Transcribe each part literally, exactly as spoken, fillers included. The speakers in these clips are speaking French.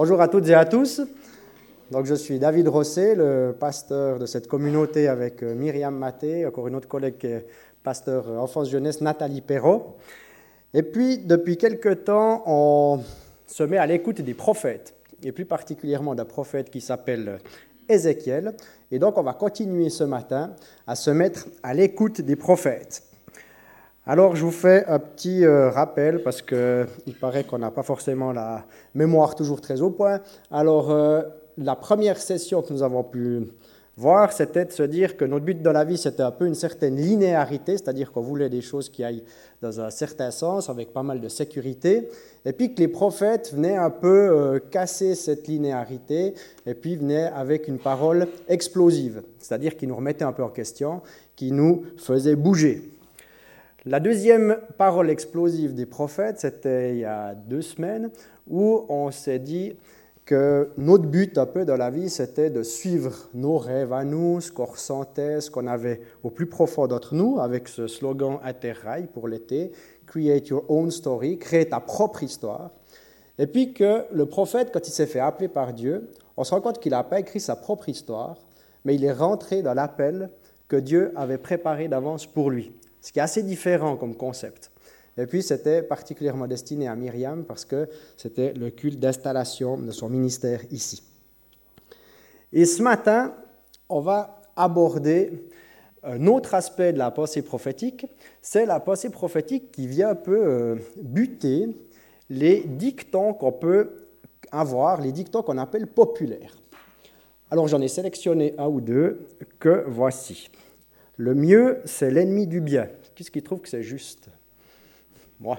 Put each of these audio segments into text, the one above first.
Bonjour à toutes et à tous. Donc, je suis David Rosset, le pasteur de cette communauté avec Myriam Maté, encore une autre collègue qui est pasteur enfance-jeunesse, Nathalie Perrault. Et puis, depuis quelque temps, on se met à l'écoute des prophètes, et plus particulièrement d'un prophète qui s'appelle Ézéchiel. Et donc, on va continuer ce matin à se mettre à l'écoute des prophètes. Alors, je vous fais un petit euh, rappel, parce qu'il paraît qu'on n'a pas forcément la mémoire toujours très au point. Alors, euh, la première session que nous avons pu voir, c'était de se dire que notre but dans la vie, c'était un peu une certaine linéarité, c'est-à-dire qu'on voulait des choses qui aillent dans un certain sens, avec pas mal de sécurité, et puis que les prophètes venaient un peu euh, casser cette linéarité, et puis venaient avec une parole explosive, c'est-à-dire qui nous remettait un peu en question, qui nous faisait bouger. La deuxième parole explosive des prophètes, c'était il y a deux semaines, où on s'est dit que notre but un peu dans la vie, c'était de suivre nos rêves à nous, ce qu'on ressentait, ce qu'on avait au plus profond d'entre nous, avec ce slogan Interrail pour l'été, « Create your own story », crée ta propre histoire. Et puis que le prophète, quand il s'est fait appeler par Dieu, on se rend compte qu'il n'a pas écrit sa propre histoire, mais il est rentré dans l'appel que Dieu avait préparé d'avance pour lui. Ce qui est assez différent comme concept. Et puis, c'était particulièrement destiné à Myriam parce que c'était le culte d'installation de son ministère ici. Et ce matin, on va aborder un autre aspect de la pensée prophétique. C'est la pensée prophétique qui vient un peu buter les dictons qu'on peut avoir, les dictons qu'on appelle populaires. Alors, j'en ai sélectionné un ou deux que voici. Le mieux, c'est l'ennemi du bien. Qui est-ce qui trouve que c'est juste? Moi.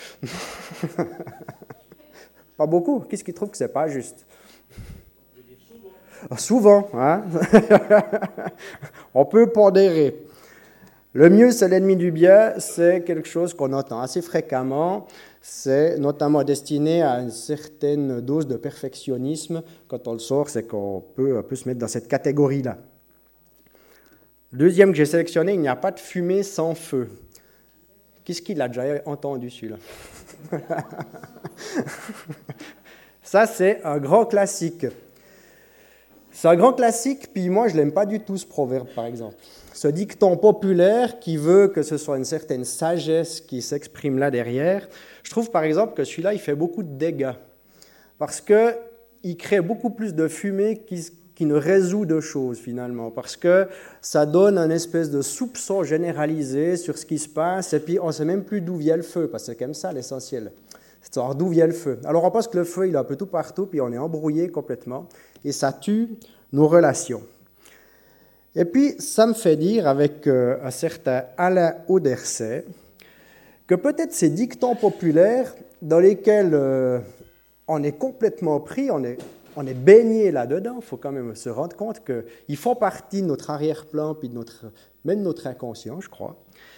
Pas beaucoup. Qui est-ce qui trouve que c'est pas juste? Souvent, hein? On peut pondérer. Le mieux, c'est l'ennemi du bien. C'est quelque chose qu'on entend assez fréquemment. C'est notamment destiné à une certaine dose de perfectionnisme. Quand on le sort, c'est qu'on peut, on peut se mettre dans cette catégorie-là. Deuxième que j'ai sélectionné, il n'y a pas de fumée sans feu. Qu'est-ce qu'il a déjà entendu, celui-là? Ça, c'est un grand classique. C'est un grand classique, puis moi, je ne l'aime pas du tout, ce proverbe, par exemple. Ce dicton populaire qui veut que ce soit une certaine sagesse qui s'exprime là derrière. Je trouve, par exemple, que celui-là, il fait beaucoup de dégâts, parce qu'il crée beaucoup plus de fumée qui qui ne résout de choses finalement, parce que ça donne un espèce de soupçon généralisé sur ce qui se passe, et puis on ne sait même plus d'où vient le feu, parce que c'est comme ça l'essentiel, c'est de savoir d'où vient le feu. Alors on pense que le feu, il est un peu tout partout, puis on est embrouillé complètement, et ça tue nos relations. Et puis ça me fait dire, avec euh, un certain Alain Auderset, que peut-être ces dictons populaires, dans lesquels euh, on est complètement pris, on est On est baigné là-dedans, il faut quand même se rendre compte qu'ils font partie de notre arrière-plan, puis de notre, même de notre inconscient, je crois.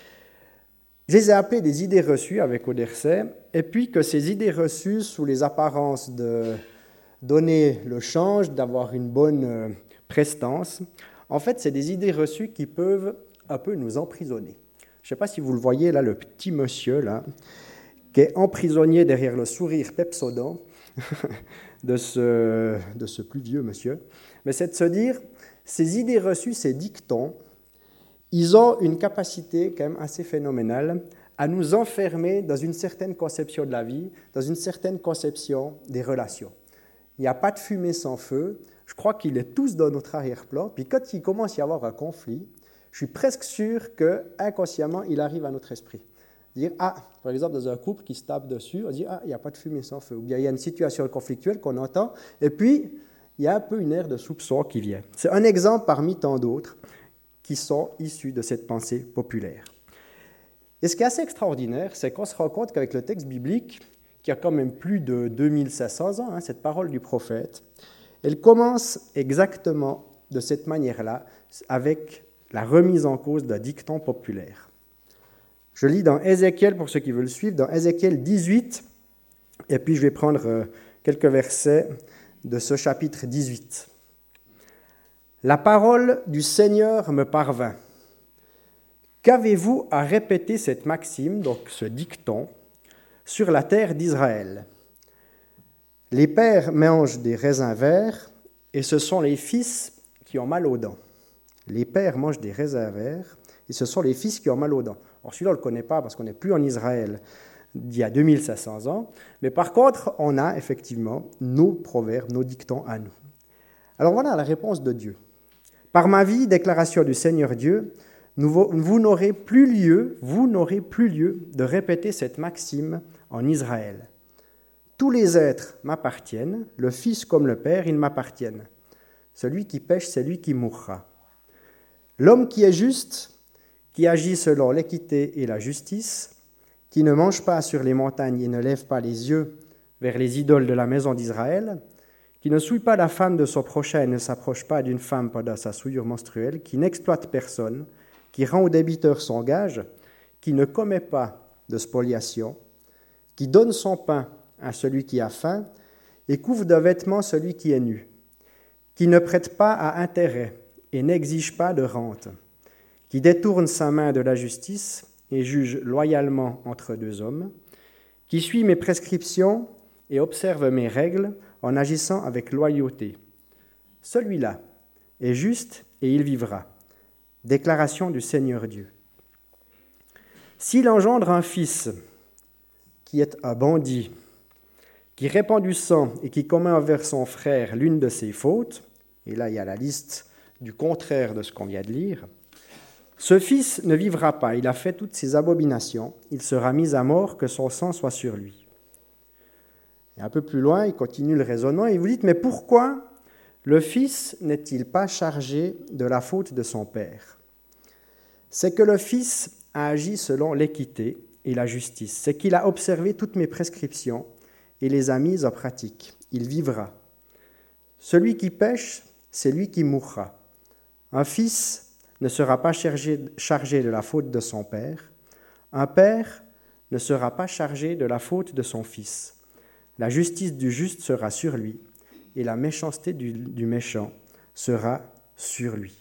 Je les ai appelés des idées reçues avec Auderset, et puis que ces idées reçues, sous les apparences de donner le change, d'avoir une bonne prestance, en fait, c'est des idées reçues qui peuvent un peu nous emprisonner. Je ne sais pas si vous le voyez là, le petit monsieur là, qui est emprisonné derrière le sourire pepsodent, de ce, de ce plus vieux monsieur, mais c'est de se dire, ces idées reçues, ces dictons, ils ont une capacité quand même assez phénoménale à nous enfermer dans une certaine conception de la vie, dans une certaine conception des relations. Il n'y a pas de fumée sans feu, je crois qu'il est tous dans notre arrière-plan, puis quand il commence à y avoir un conflit, je suis presque sûr qu'inconsciemment, il arrive à notre esprit. Dire, ah, par exemple, dans un couple qui se tape dessus, on dit, ah, il n'y a pas de fumée sans feu. Ou bien il y a une situation conflictuelle qu'on entend, et puis il y a un peu une ère de soupçon qui vient. C'est un exemple parmi tant d'autres qui sont issus de cette pensée populaire. Et ce qui est assez extraordinaire, c'est qu'on se rend compte qu'avec le texte biblique, qui a quand même plus de deux mille cinq cents ans, hein, cette parole du prophète, elle commence exactement de cette manière-là, avec la remise en cause d'un dicton populaire. Je lis dans Ézéchiel, pour ceux qui veulent suivre, dans Ézéchiel dix-huit, et puis je vais prendre quelques versets de ce chapitre dix-huit. « La parole du Seigneur me parvint. Qu'avez-vous à répéter cette maxime, donc ce dicton, sur la terre d'Israël? Les pères mangent des raisins verts et ce sont les fils qui ont mal aux dents. Les pères mangent des raisins verts et ce sont les fils qui ont mal aux dents. Alors celui-là, on ne le connaît pas parce qu'on n'est plus en Israël d'il y a deux mille cinq cents ans. Mais par contre, on a effectivement nos proverbes, nos dictons à nous. Alors voilà la réponse de Dieu. Par ma vie, déclaration du Seigneur Dieu, nous, vous n'aurez plus lieu, vous n'aurez plus lieu de répéter cette maxime en Israël. Tous les êtres m'appartiennent, le Fils comme le Père, ils m'appartiennent. Celui qui pêche, c'est lui qui mourra. L'homme qui est juste, qui agit selon l'équité et la justice, qui ne mange pas sur les montagnes et ne lève pas les yeux vers les idoles de la maison d'Israël, qui ne souille pas la femme de son prochain et ne s'approche pas d'une femme pendant sa souillure menstruelle, qui n'exploite personne, qui rend au débiteur son gage, qui ne commet pas de spoliation, qui donne son pain à celui qui a faim et couvre de vêtements celui qui est nu, qui ne prête pas à intérêt et n'exige pas de rente, qui détourne sa main de la justice et juge loyalement entre deux hommes, qui suit mes prescriptions et observe mes règles en agissant avec loyauté. Celui-là est juste et il vivra. Déclaration du Seigneur Dieu. S'il engendre un fils qui est un bandit, qui répand du sang et qui commet envers son frère l'une de ses fautes, et là il y a la liste du contraire de ce qu'on vient de lire, ce fils ne vivra pas, il a fait toutes ses abominations, il sera mis à mort, que son sang soit sur lui. Et un peu plus loin, il continue le raisonnement, et vous dites, mais pourquoi le fils n'est-il pas chargé de la faute de son père ? C'est que le fils a agi selon l'équité et la justice, c'est qu'il a observé toutes mes prescriptions et les a mises en pratique. Il vivra. Celui qui pêche, c'est lui qui mourra. Un fils ne sera pas chargé, chargé de la faute de son père. Un père ne sera pas chargé de la faute de son fils. La justice du juste sera sur lui, et la méchanceté du, du méchant sera sur lui.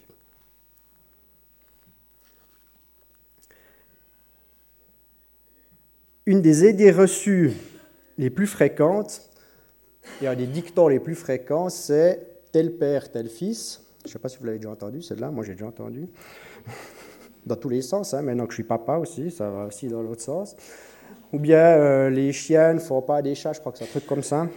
Une des idées reçues les plus fréquentes, et un des dictons les plus fréquents, c'est tel père, tel fils. Je ne sais pas si vous l'avez déjà entendu, celle-là, moi j'ai déjà entendu. Dans tous les sens, hein, maintenant que je suis papa aussi, ça va aussi dans l'autre sens. Ou bien euh, les chiens ne font pas des chats, je crois que c'est un truc comme ça.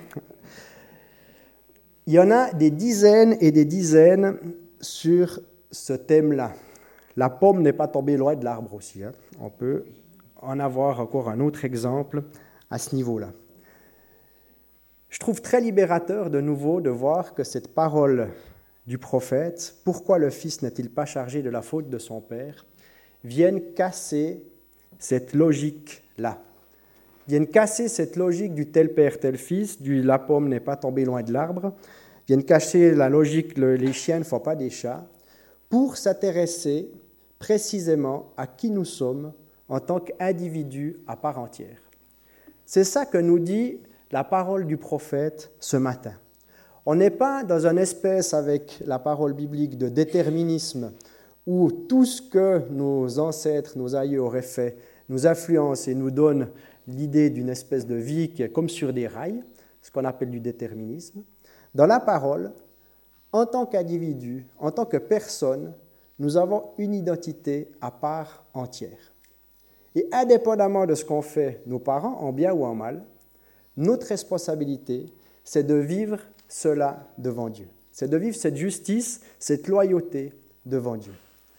Il y en a des dizaines et des dizaines sur ce thème-là. La pomme n'est pas tombée loin de l'arbre aussi. Hein. On peut en avoir encore un autre exemple à ce niveau-là. Je trouve très libérateur de nouveau de voir que cette parole du prophète, pourquoi le fils n'est-il pas chargé de la faute de son père, viennent casser cette logique-là. Viennent casser cette logique du tel père, tel fils, du la pomme n'est pas tombée loin de l'arbre, viennent casser la logique le, les chiens ne font pas des chats, pour s'intéresser précisément à qui nous sommes en tant qu'individus à part entière. C'est ça que nous dit la parole du prophète ce matin. On n'est pas dans une espèce avec la parole biblique de déterminisme où tout ce que nos ancêtres, nos aïeux auraient fait nous influence et nous donne l'idée d'une espèce de vie qui est comme sur des rails, ce qu'on appelle du déterminisme. Dans la parole, en tant qu'individu, en tant que personne, nous avons une identité à part entière. Et indépendamment de ce qu'ont fait nos parents, en bien ou en mal, notre responsabilité, c'est de vivre cela devant Dieu. C'est de vivre cette justice, cette loyauté devant Dieu.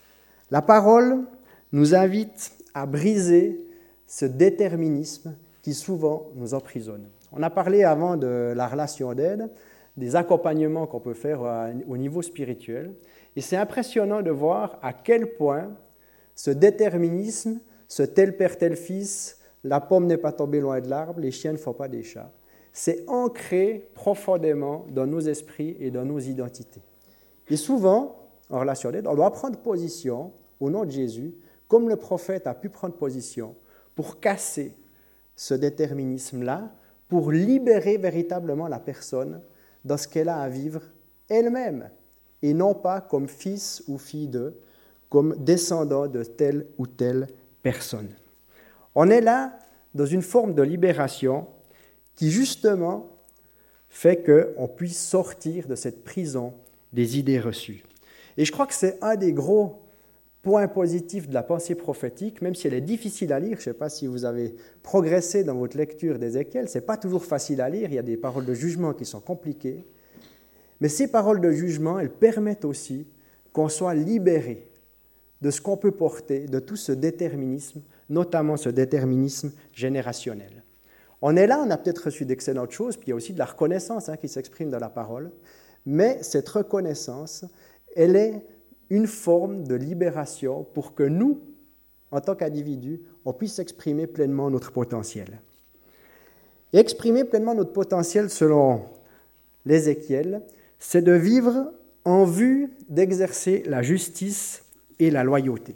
La parole nous invite à briser ce déterminisme qui souvent nous emprisonne. On a parlé avant de la relation d'aide, des accompagnements qu'on peut faire au niveau spirituel. Et c'est impressionnant de voir à quel point ce déterminisme, ce tel père, tel fils, la pomme n'est pas tombée loin de l'arbre, les chiens ne font pas des chats, c'est ancré profondément dans nos esprits et dans nos identités. Et souvent, en relation d'aide, on doit prendre position au nom de Jésus, comme le prophète a pu prendre position, pour casser ce déterminisme-là, pour libérer véritablement la personne dans ce qu'elle a à vivre elle-même, et non pas comme fils ou fille d'eux, comme descendant de telle ou telle personne. On est là dans une forme de libération qui, justement, fait qu'on puisse sortir de cette prison des idées reçues. Et je crois que c'est un des gros points positifs de la pensée prophétique, même si elle est difficile à lire. Je ne sais pas si vous avez progressé dans votre lecture d'Ézéchiel, ce n'est pas toujours facile à lire, il y a des paroles de jugement qui sont compliquées. Mais ces paroles de jugement, elles permettent aussi qu'on soit libéré de ce qu'on peut porter, de tout ce déterminisme, notamment ce déterminisme générationnel. On est là, on a peut-être reçu d'excellentes choses, puis il y a aussi de la reconnaissance hein, qui s'exprime dans la parole, mais cette reconnaissance, elle est une forme de libération pour que nous, en tant qu'individus, on puisse exprimer pleinement notre potentiel. Et exprimer pleinement notre potentiel, selon l'Ézéchiel, c'est de vivre en vue d'exercer la justice et la loyauté.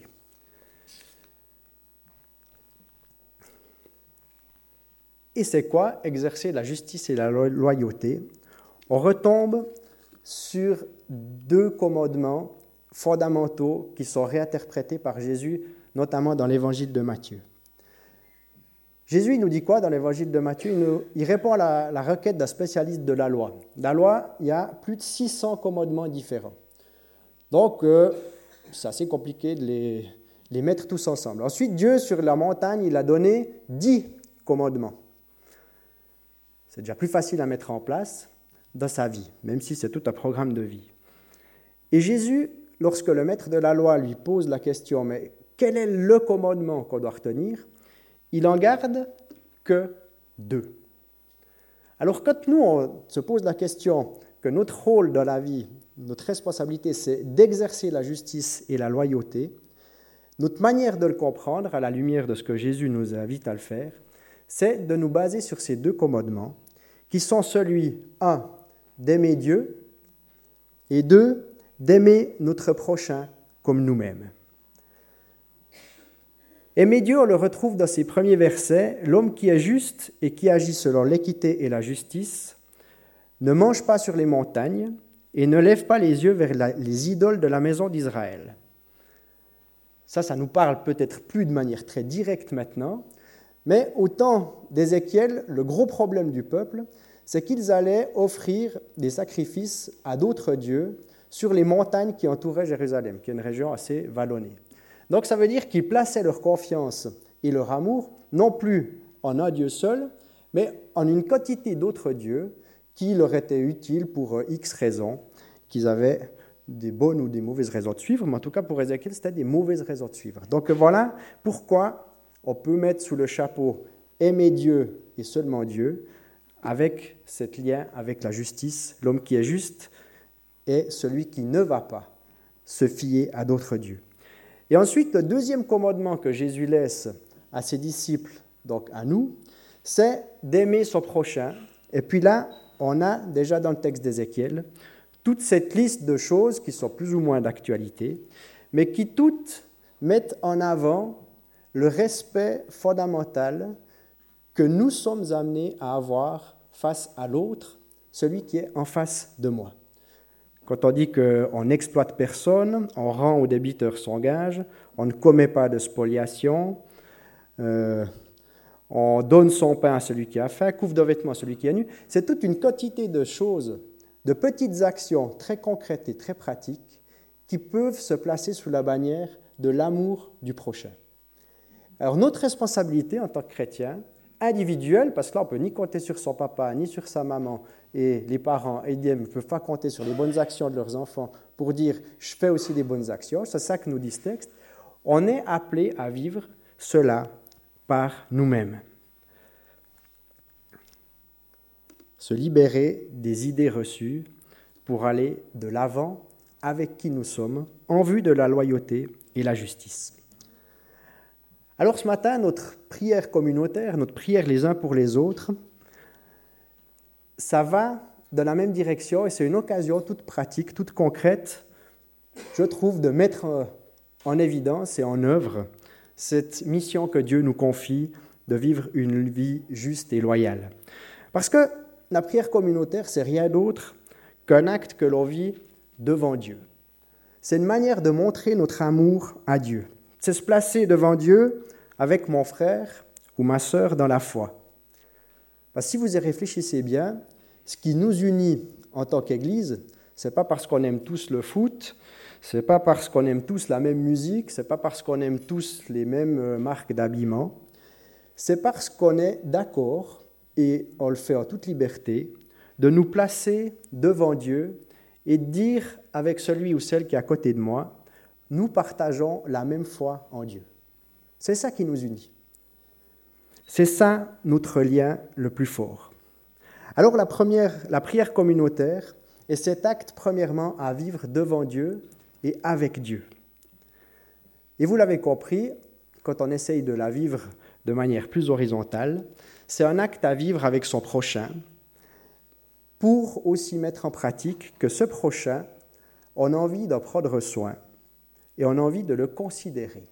Et c'est quoi exercer la justice et la loyauté? On retombe sur deux commandements fondamentaux qui sont réinterprétés par Jésus, notamment dans l'évangile de Matthieu. Jésus il nous dit quoi dans l'évangile de Matthieu? Il, nous, il répond à la, la requête d'un spécialiste de la loi. La loi, il y a plus de six cents commandements différents. Donc, euh, c'est assez compliqué de les, les mettre tous ensemble. Ensuite, Dieu, sur la montagne, il a donné dix commandements. C'est déjà plus facile à mettre en place dans sa vie, même si c'est tout un programme de vie. Et Jésus, lorsque le maître de la loi lui pose la question, mais quel est le commandement qu'on doit retenir? Il en garde que deux. Alors quand nous, on se pose la question que notre rôle dans la vie, notre responsabilité, c'est d'exercer la justice et la loyauté, notre manière de le comprendre, à la lumière de ce que Jésus nous invite à le faire, c'est de nous baser sur ces deux commandements, qui sont celui, un, d'aimer Dieu, et deux, d'aimer notre prochain comme nous-mêmes. Aimer Dieu, on le retrouve dans ses premiers versets. L'homme qui est juste et qui agit selon l'équité et la justice ne mange pas sur les montagnes et ne lève pas les yeux vers la, les idoles de la maison d'Israël. Ça, ça nous parle peut-être plus de manière très directe maintenant, mais au temps d'Ézéchiel, le gros problème du peuple, c'est qu'ils allaient offrir des sacrifices à d'autres dieux sur les montagnes qui entouraient Jérusalem, qui est une région assez vallonnée. Donc ça veut dire qu'ils plaçaient leur confiance et leur amour non plus en un Dieu seul, mais en une quantité d'autres dieux qui leur étaient utiles pour X raisons, qu'ils avaient des bonnes ou des mauvaises raisons de suivre, mais en tout cas pour Ézéchiel, c'était des mauvaises raisons de suivre. Donc voilà pourquoi on peut mettre sous le chapeau aimer Dieu et seulement Dieu, avec cet lien avec la justice. L'homme qui est juste est celui qui ne va pas se fier à d'autres dieux. Et ensuite, le deuxième commandement que Jésus laisse à ses disciples, donc à nous, c'est d'aimer son prochain. Et puis là, on a déjà dans le texte d'Ézéchiel toute cette liste de choses qui sont plus ou moins d'actualité, mais qui toutes mettent en avant le respect fondamental que nous sommes amenés à avoir face à l'autre, celui qui est en face de moi. Quand on dit qu'on n'exploite personne, on rend au débiteur son gage, on ne commet pas de spoliation, euh, on donne son pain à celui qui a faim, couvre de vêtements à celui qui est nu. C'est toute une quantité de choses, de petites actions très concrètes et très pratiques qui peuvent se placer sous la bannière de l'amour du prochain. Alors notre responsabilité en tant que chrétien, individuelle, parce que là on ne peut ni compter sur son papa, ni sur sa maman, et les parents et les ne peuvent pas compter sur les bonnes actions de leurs enfants pour dire « je fais aussi des bonnes actions », c'est ça que nous dit ce texte, on est appelé à vivre cela par nous-mêmes. Se libérer des idées reçues pour aller de l'avant avec qui nous sommes, en vue de la loyauté et la justice. Alors ce matin, notre prière communautaire, notre prière les uns pour les autres, ça va dans la même direction et c'est une occasion toute pratique, toute concrète, je trouve, de mettre en évidence et en œuvre cette mission que Dieu nous confie de vivre une vie juste et loyale. Parce que la prière communautaire, c'est rien d'autre qu'un acte que l'on vit devant Dieu. C'est une manière de montrer notre amour à Dieu. C'est se placer devant Dieu avec mon frère ou ma sœur dans la foi. Parce que si vous y réfléchissez bien, Ce qui nous unit en tant qu'Église, ce n'est pas parce qu'on aime tous le foot, ce n'est pas parce qu'on aime tous la même musique, ce n'est pas parce qu'on aime tous les mêmes marques d'habillement, c'est parce qu'on est d'accord, et on le fait en toute liberté, de nous placer devant Dieu et de dire avec celui ou celle qui est à côté de moi, nous partageons la même foi en Dieu. C'est ça qui nous unit. C'est ça notre lien le plus fort. Alors la, première, la prière communautaire est cet acte premièrement à vivre devant Dieu et avec Dieu. Et vous l'avez compris, quand on essaye de la vivre de manière plus horizontale, c'est un acte à vivre avec son prochain pour aussi mettre en pratique que ce prochain, on a envie d'en prendre soin et on a envie de le considérer.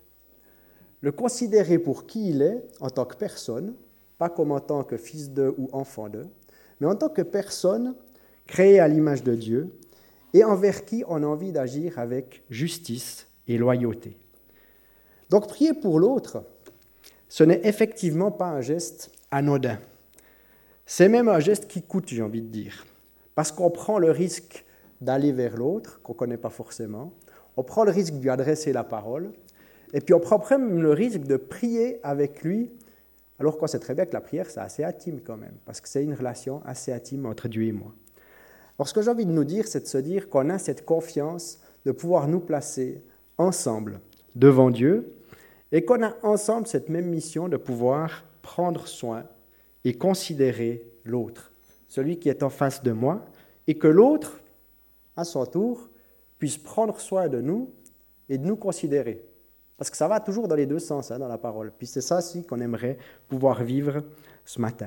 Le considérer pour qui il est en tant que personne, pas comme en tant que fils de ou enfant de, mais en tant que personne créée à l'image de Dieu et envers qui on a envie d'agir avec justice et loyauté. Donc prier pour l'autre, ce n'est effectivement pas un geste anodin. C'est même un geste qui coûte, j'ai envie de dire, parce qu'on prend le risque d'aller vers l'autre, qu'on ne connaît pas forcément, on prend le risque de lui adresser la parole, et puis on prend même le risque de prier avec lui, alors qu'on sait très bien que la prière, c'est assez intime quand même, parce que c'est une relation assez intime entre Dieu et moi. Alors ce que j'ai envie de nous dire, c'est de se dire qu'on a cette confiance de pouvoir nous placer ensemble devant Dieu, et qu'on a ensemble cette même mission de pouvoir prendre soin et considérer l'autre, celui qui est en face de moi, et que l'autre, à son tour, puisse prendre soin de nous et de nous considérer. Parce que ça va toujours dans les deux sens, hein, dans la parole. Puis c'est ça aussi qu'on aimerait pouvoir vivre ce matin.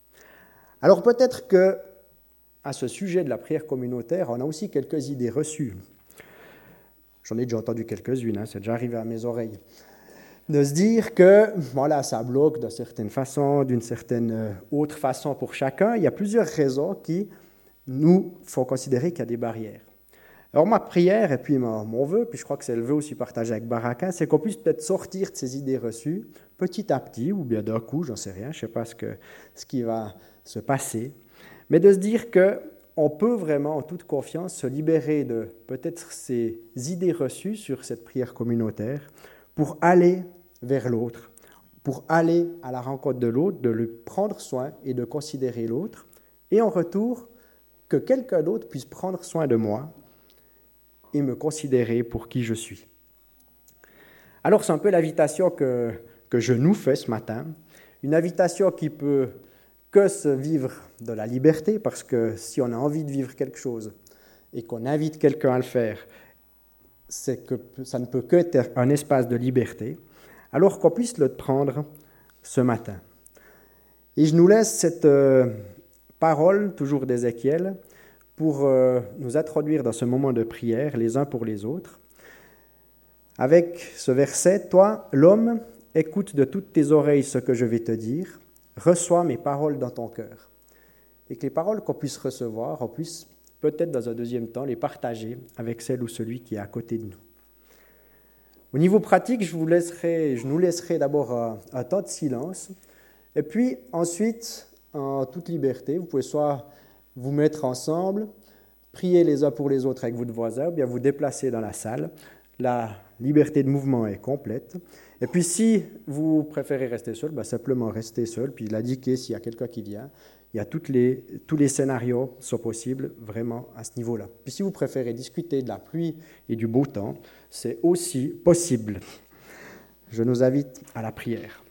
Alors peut-être que, à ce sujet de la prière communautaire, on a aussi quelques idées reçues. J'en ai déjà entendu quelques-unes, hein, c'est déjà arrivé à mes oreilles. De se dire que, voilà, ça bloque d'une certaine façon, d'une certaine autre façon pour chacun. Il y a plusieurs raisons qui nous font considérer qu'il y a des barrières. Alors ma prière, et puis mon, mon vœu, puis je crois que c'est le vœu aussi partagé avec Baraka, c'est qu'on puisse peut-être sortir de ces idées reçues, petit à petit, ou bien d'un coup, j'en sais rien, je ne sais pas ce, que, ce qui va se passer, mais de se dire qu'on peut vraiment, en toute confiance, se libérer de peut-être ces idées reçues sur cette prière communautaire pour aller vers l'autre, pour aller à la rencontre de l'autre, de lui prendre soin et de considérer l'autre, et en retour, que quelqu'un d'autre puisse prendre soin de moi et me considérer pour qui je suis. Alors c'est un peu l'invitation que, que je nous fais ce matin, une invitation qui peut que se vivre de la liberté, parce que si on a envie de vivre quelque chose et qu'on invite quelqu'un à le faire, c'est que ça ne peut que être un espace de liberté, alors qu'on puisse le prendre ce matin. Et je nous laisse cette euh, parole, toujours d'Ézéchiel, pour euh, nous introduire dans ce moment de prière, les uns pour les autres, avec ce verset, « Toi, l'homme, écoute de toutes tes oreilles ce que je vais te dire, reçois mes paroles dans ton cœur. » Et que les paroles qu'on puisse recevoir, on puisse peut-être dans un deuxième temps les partager avec celle ou celui qui est à côté de nous. Au niveau pratique, je, vous laisserai, je nous laisserai d'abord un, un temps de silence, et puis ensuite, en toute liberté, vous pouvez soit vous mettre ensemble, prier les uns pour les autres avec votre voisin, ou bien vous déplacer dans la salle. La liberté de mouvement est complète. Et puis si vous préférez rester seul, ben simplement rester seul, puis l'indiquer s'il y a quelqu'un qui vient. Il y a toutes les, tous les scénarios sont possibles vraiment à ce niveau-là. Puis si vous préférez discuter de la pluie et du beau temps, c'est aussi possible. Je nous invite à la prière.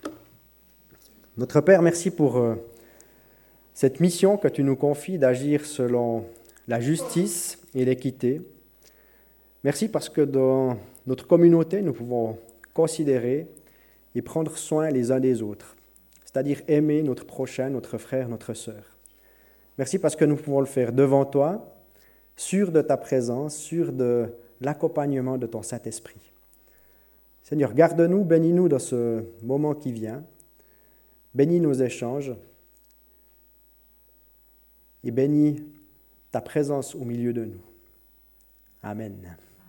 Notre Père, merci pour euh, cette mission que tu nous confies d'agir selon la justice et l'équité. Merci parce que dans notre communauté, nous pouvons considérer et prendre soin les uns des autres, c'est-à-dire aimer notre prochain, notre frère, notre sœur. Merci parce que nous pouvons le faire devant toi, sûrs de ta présence, sûrs de l'accompagnement de ton Saint-Esprit. Seigneur, garde-nous, bénis-nous dans ce moment qui vient, bénis nos échanges et bénis ta présence au milieu de nous. Amen.